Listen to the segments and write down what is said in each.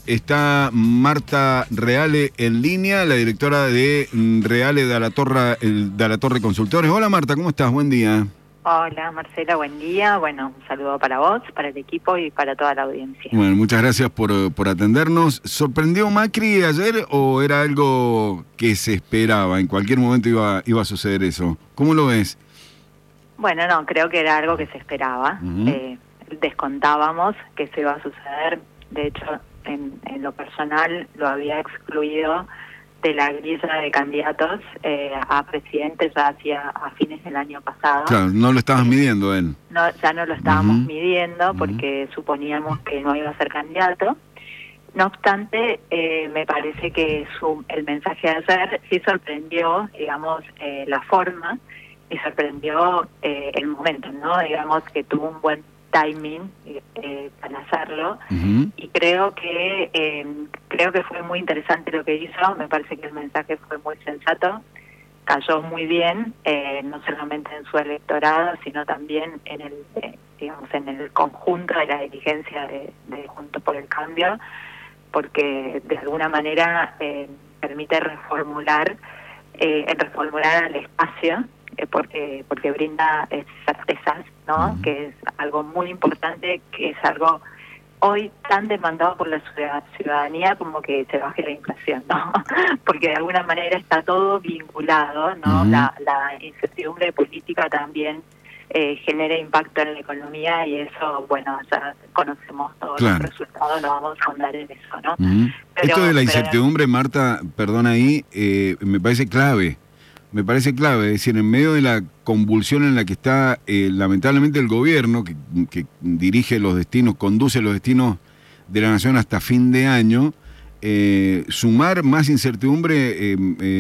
Está Marta Reale en línea, la directora de Reale de la Torre Consultores. Hola Marta, ¿cómo estás? Buen día. Hola Marcela, buen día. Bueno, un saludo para vos, para el equipo y para toda la audiencia. Bueno, muchas gracias por atendernos. ¿Sorprendió Macri ayer o era algo que se esperaba? En cualquier momento iba a suceder eso. ¿Cómo lo ves? Bueno, no, creo que era algo que se esperaba. Descontábamos que se iba a suceder. De hecho, en lo personal lo había excluido de la grilla de candidatos a presidente ya a fines del año pasado. Claro, no lo estabas midiendo él. No, ya no lo estábamos midiendo porque suponíamos que no iba a ser candidato. No obstante, me parece que el mensaje de ayer sí sorprendió, digamos, la forma y sorprendió el momento, ¿no? Digamos que tuvo un buen timing para hacerlo y creo que fue muy interesante lo que hizo. Me parece que el mensaje fue muy sensato, cayó muy bien, no solamente en su electorado, sino también en el conjunto de la dirigencia de Juntos por el Cambio, porque de alguna manera permite reformular al espacio, porque brinda certezas, ¿no? Que es algo muy importante, que es algo hoy tan demandado por la ciudadanía como que se baje la inflación, ¿no? Porque de alguna manera está todo vinculado, ¿no? La incertidumbre política también genera impacto en la economía y eso, bueno, ya conocemos todos los resultados, no vamos a ahondar en eso, ¿no? Esto de la incertidumbre, Marta, perdona ahí, me parece clave. Me parece clave, es decir, en medio de la convulsión en la que está lamentablemente el gobierno, que dirige los destinos, conduce los destinos de la nación hasta fin de año, sumar más incertidumbre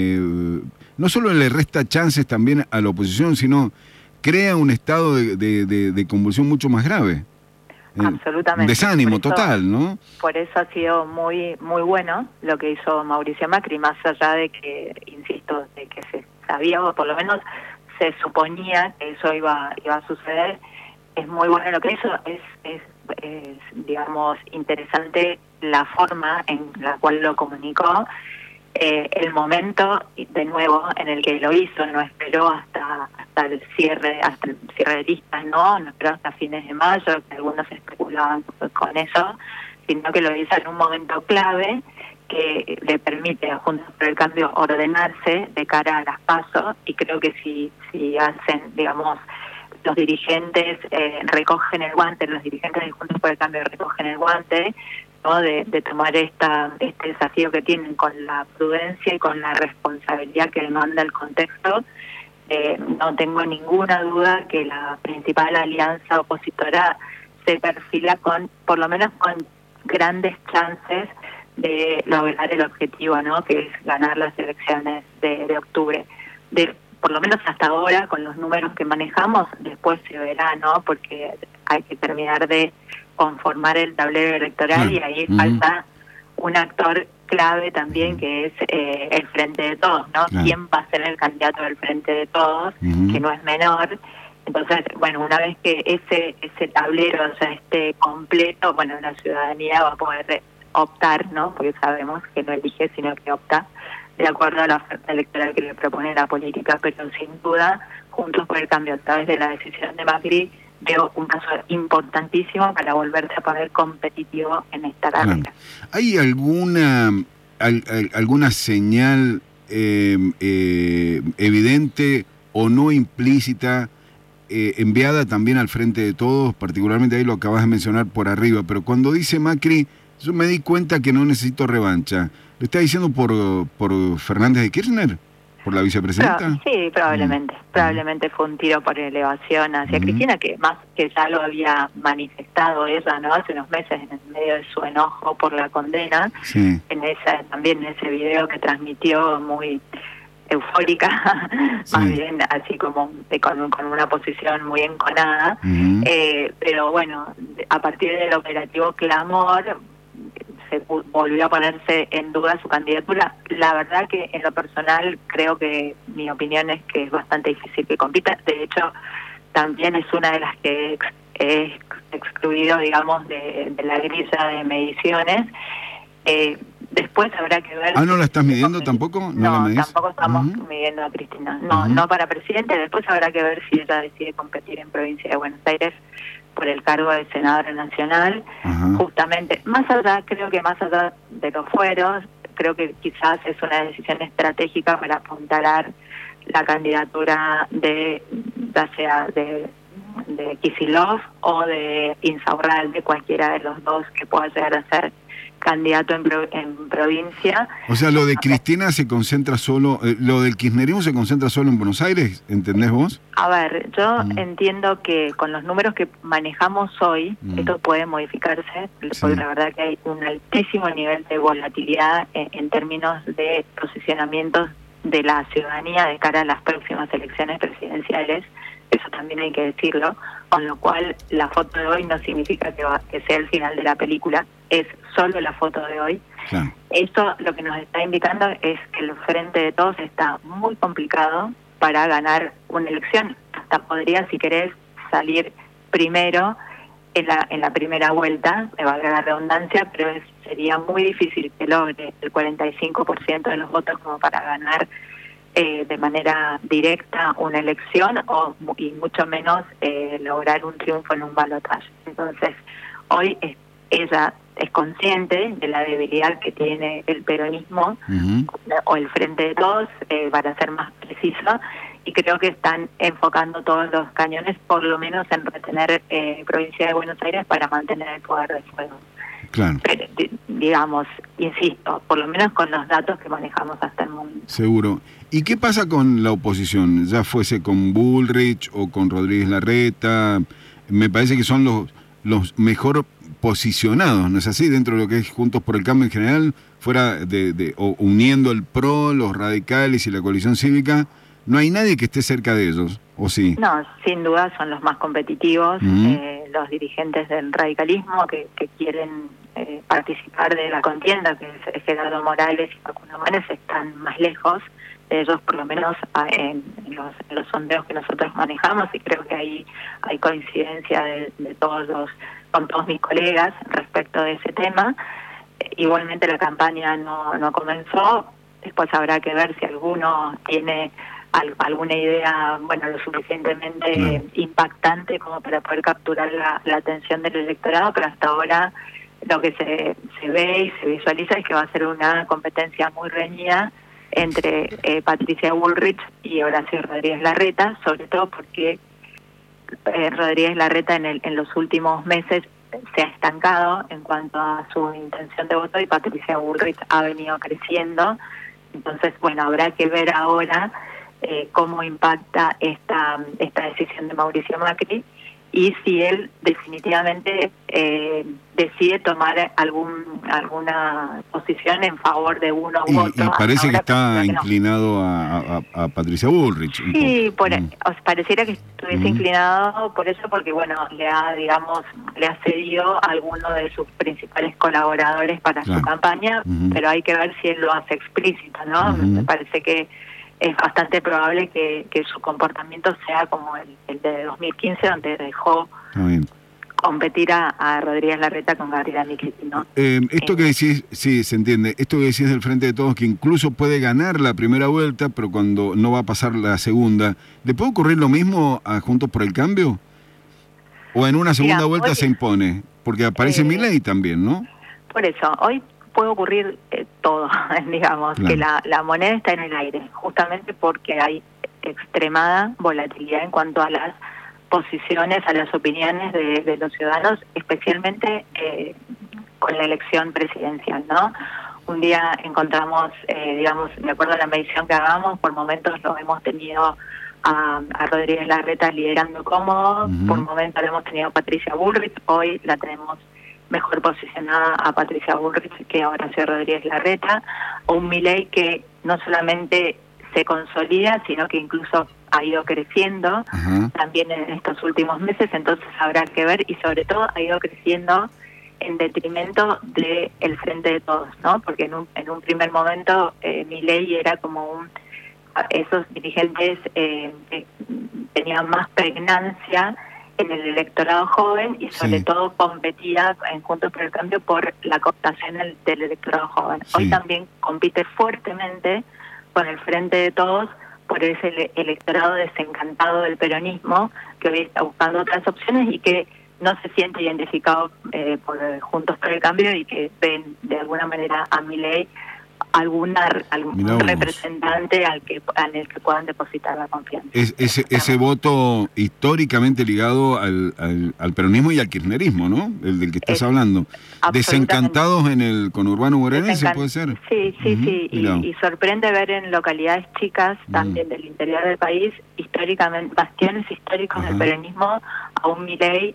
no solo le resta chances también a la oposición, sino crea un estado de convulsión mucho más grave. Absolutamente. Un desánimo total, ¿no? Por eso ha sido muy muy bueno lo que hizo Mauricio Macri, más allá de que, insisto, de que se sabía, o por lo menos se suponía que eso iba a suceder. Es muy bueno lo que hizo, es digamos, interesante la forma en la cual lo comunicó, el momento, de nuevo, en el que lo hizo. No esperó hasta el cierre de listas, no esperó hasta fines de mayo, que algunos especulaban con eso, sino que lo hizo en un momento clave que le permite a Juntos por el Cambio ordenarse de cara a las PASO, y creo que si hacen, digamos, los dirigentes recogen el guante, los dirigentes de Juntos por el Cambio recogen el guante, ¿no? de tomar este desafío que tienen con la prudencia y con la responsabilidad que demanda el contexto. No tengo ninguna duda que la principal alianza opositora se perfila por lo menos con grandes chances de lograr el objetivo, ¿no? Que es ganar las elecciones de octubre. Por lo menos hasta ahora, con los números que manejamos, después se verá, ¿no? Porque hay que terminar de conformar el tablero electoral y ahí falta un actor clave también, que es el Frente de Todos, ¿no? ¿Quién va a ser el candidato del Frente de Todos? Que no es menor. Entonces, bueno, una vez que ese tablero ya esté completo, bueno, la ciudadanía va a poder optar, ¿no? Porque sabemos que no elige, sino que opta de acuerdo a la oferta electoral que le propone la política. Pero sin duda, Juntos por el Cambio, a través de la decisión de Macri, veo un caso importantísimo para volverse a poner competitivo en esta carrera. ¿Hay alguna señal evidente o no implícita enviada también al Frente de Todos? Particularmente ahí lo acabas de mencionar por arriba, pero cuando dice Macri, yo me di cuenta que no necesito revancha. ¿Lo está diciendo por Fernández de Kirchner? ¿Por la vicepresidenta? Sí, probablemente. Probablemente fue un tiro por elevación hacia Cristina, que más que ya lo había manifestado ella, ¿no? Hace unos meses, en medio de su enojo por la condena, también en ese video que transmitió muy eufórica, más bien así como con una posición muy enconada, pero bueno, a partir del operativo Clamor se volvió a ponerse en duda su candidatura. La verdad que en lo personal creo que mi opinión es que es bastante difícil que compita. De hecho, también es una de las que he excluido, digamos, de la grilla de mediciones. Después habrá que ver... ¿no la estás midiendo tampoco? No, tampoco estamos midiendo a Cristina. No para presidente. Después habrá que ver si ella decide competir en provincia de Buenos Aires por el cargo de senadora nacional. Justamente, creo que más allá de los fueros, creo que quizás es una decisión estratégica para apuntalar la candidatura ya sea de Kicillof o de Insaurralde, cualquiera de los dos que pueda llegar a ser candidato en provincia. O sea, lo de Cristina se concentra solo, lo del kirchnerismo se concentra solo en Buenos Aires, ¿entendés vos? A ver, yo entiendo que con los números que manejamos hoy, esto puede modificarse, porque la verdad que hay un altísimo nivel de volatilidad en términos de posicionamientos de la ciudadanía de cara a las próximas elecciones presidenciales. Eso también hay que decirlo, con lo cual la foto de hoy no significa que sea el final de la película, es solo la foto de hoy. Claro. Esto lo que nos está indicando es que el Frente de Todos está muy complicado para ganar una elección. Hasta podría, si querés, salir primero en la primera vuelta, me valga la redundancia, pero sería muy difícil que logre el 45% de los votos como para ganar de manera directa una elección y mucho menos lograr un triunfo en un balotaje. Entonces, hoy ella es consciente de la debilidad que tiene el peronismo o el Frente de Todos, para ser más preciso, y creo que están enfocando todos los cañones, por lo menos en retener provincia de Buenos Aires para mantener el poder de fuego. Claro. Pero, digamos, insisto, por lo menos con los datos que manejamos hasta el momento. Seguro. ¿Y qué pasa con la oposición? Ya fuese con Bullrich o con Rodríguez Larreta, me parece que son los mejor posicionados, ¿no es así? Dentro de lo que es Juntos por el Cambio en general, fuera o uniendo el PRO, los radicales y la coalición cívica, no hay nadie que esté cerca de ellos, ¿o sí? No, sin duda son los más competitivos, los dirigentes del radicalismo que quieren participar de la contienda, que es Gerardo Morales y Facundo Manes, están más lejos de ellos, por lo menos en los sondeos que nosotros manejamos, y creo que ahí hay coincidencia con todos mis colegas respecto de ese tema. Igualmente la campaña no comenzó, después habrá que ver si alguno tiene alguna idea, lo suficientemente impactante como para poder capturar la atención del electorado, pero hasta ahora lo que se ve y se visualiza es que va a ser una competencia muy reñida entre Patricia Bullrich y Horacio Rodríguez Larreta, sobre todo porque Rodríguez Larreta en los últimos meses se ha estancado en cuanto a su intención de voto y Patricia Bullrich ha venido creciendo. Entonces, habrá que ver ahora cómo impacta esta decisión de Mauricio Macri y si él definitivamente decide tomar alguna posición en favor de uno u otro. Y parece que está inclinado a Patricia Bullrich. Sí, pareciera que estuviese inclinado por eso, porque le ha cedido a alguno de sus principales colaboradores para su campaña, pero hay que ver si él lo hace explícito, ¿no? Me parece que es bastante probable que su comportamiento sea como el de 2015, donde dejó competir a Rodríguez Larreta con Gabriela Michetti, ¿no? Esto que decís, sí, se entiende. Esto que decís del Frente de Todos, que incluso puede ganar la primera vuelta, pero cuando no va a pasar la segunda, ¿le puede ocurrir lo mismo a Juntos por el Cambio? ¿O en una segunda vuelta se impone? Porque aparece Milei también, ¿no? Por eso, hoy puede ocurrir todo, digamos, que la moneda está en el aire, justamente porque hay extremada volatilidad en cuanto a las posiciones, a las opiniones de los ciudadanos, especialmente con la elección presidencial, ¿no? Un día encontramos, de acuerdo a la medición que hagamos, por momentos lo hemos tenido a Rodríguez Larreta liderando cómodo, por momentos lo hemos tenido a Patricia Bullrich, hoy la tenemos mejor posicionada a Patricia Bullrich que a Horacio Rodríguez Larreta, o un Milei que no solamente se consolida, sino que incluso ha ido creciendo también en estos últimos meses, entonces habrá que ver, y sobre todo ha ido creciendo en detrimento del Frente de Todos, ¿no? Porque en un primer momento Milei era como esos dirigentes que tenían más pregnancia en el electorado joven y sobre todo competía en Juntos por el Cambio por la cooptación del electorado joven. Sí. Hoy también compite fuertemente con el Frente de Todos por ese electorado desencantado del peronismo, que hoy está buscando otras opciones y que no se siente identificado por Juntos por el Cambio y que ven de alguna manera a Milei algún representante en el que puedan depositar la confianza. Ese voto históricamente ligado al peronismo y al kirchnerismo, ¿no? El del que estás hablando. Desencantados en el conurbano bonaerense, ¿puede ser? Sí, y sorprende ver en localidades chicas, también del interior del país, históricamente, bastiones históricos del peronismo, a un Milei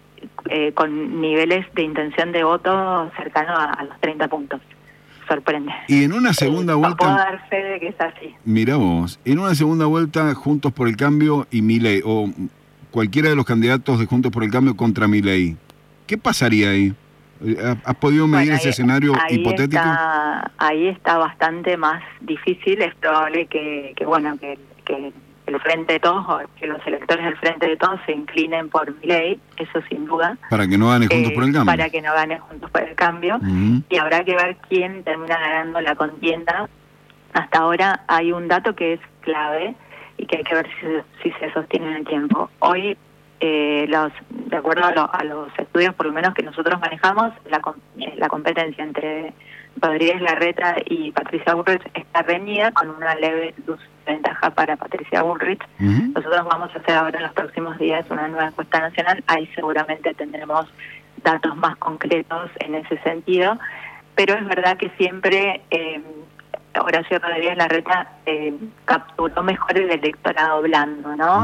con niveles de intención de voto cercano a los 30 puntos. Sorprende. Y en una segunda vuelta... puedo dar fe de que es así. Mirá vos, en una segunda vuelta, Juntos por el Cambio y Milei, o cualquiera de los candidatos de Juntos por el Cambio contra Milei, ¿qué pasaría ahí? ¿Has podido medir ese escenario hipotético? Ahí está bastante más difícil. Es probable que el Frente de Todos, o que los electores del Frente de Todos se inclinen por Milei, eso sin duda. Para que no gane Juntos por el Cambio. Para que no gane Juntos por el Cambio. Y habrá que ver quién termina ganando la contienda. Hasta ahora hay un dato que es clave y que hay que ver si se sostiene en el tiempo. Hoy, de acuerdo a los estudios por lo menos que nosotros manejamos, la competencia entre Rodríguez Larreta y Patricia Bullrich está reñida con una leve luz de ventaja para Patricia Bullrich. Nosotros vamos a hacer ahora en los próximos días una nueva encuesta nacional, ahí seguramente tendremos datos más concretos en ese sentido, pero es verdad que siempre Horacio Rodríguez Larreta capturó mejor el electorado blando, ¿no?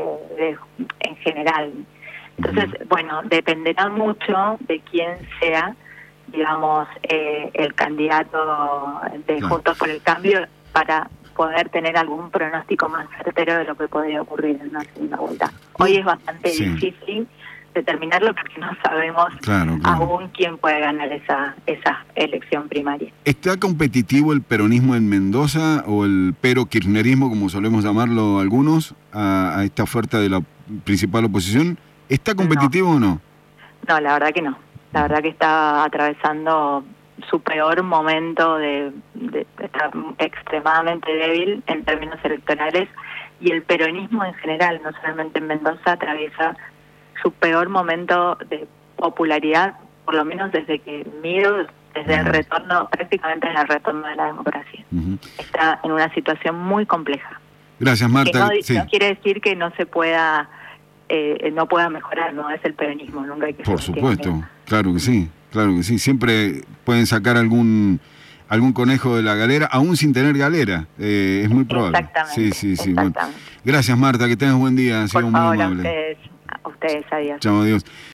En general. Entonces, bueno, dependerá mucho de quién sea, digamos, el candidato de Juntos por el Cambio para poder tener algún pronóstico más certero de lo que podría ocurrir en una segunda vuelta. Hoy es bastante difícil determinarlo porque no sabemos aún quién puede ganar esa elección primaria. ¿Está competitivo el peronismo en Mendoza o el pero-kirchnerismo, como solemos llamarlo algunos, a esta oferta de la principal oposición? ¿Está competitivo o no? No, la verdad que no. La verdad que está atravesando su peor momento de estar extremadamente débil en términos electorales, y el peronismo en general, no solamente en Mendoza, atraviesa su peor momento de popularidad, por lo menos desde que miro, desde el retorno, prácticamente en el retorno de la democracia. Está en una situación muy compleja. Gracias, Marta. Que no quiere decir que no se pueda, no pueda mejorar, no es el peronismo, nunca hay que... Por supuesto, claro que sí. Claro que sí, siempre pueden sacar algún conejo de la galera, aún sin tener galera, es muy probable. Exactamente. Sí. Bueno. Gracias, Marta, que tengas buen día, ha sido muy amable. A ustedes, adiós. Chao, adiós.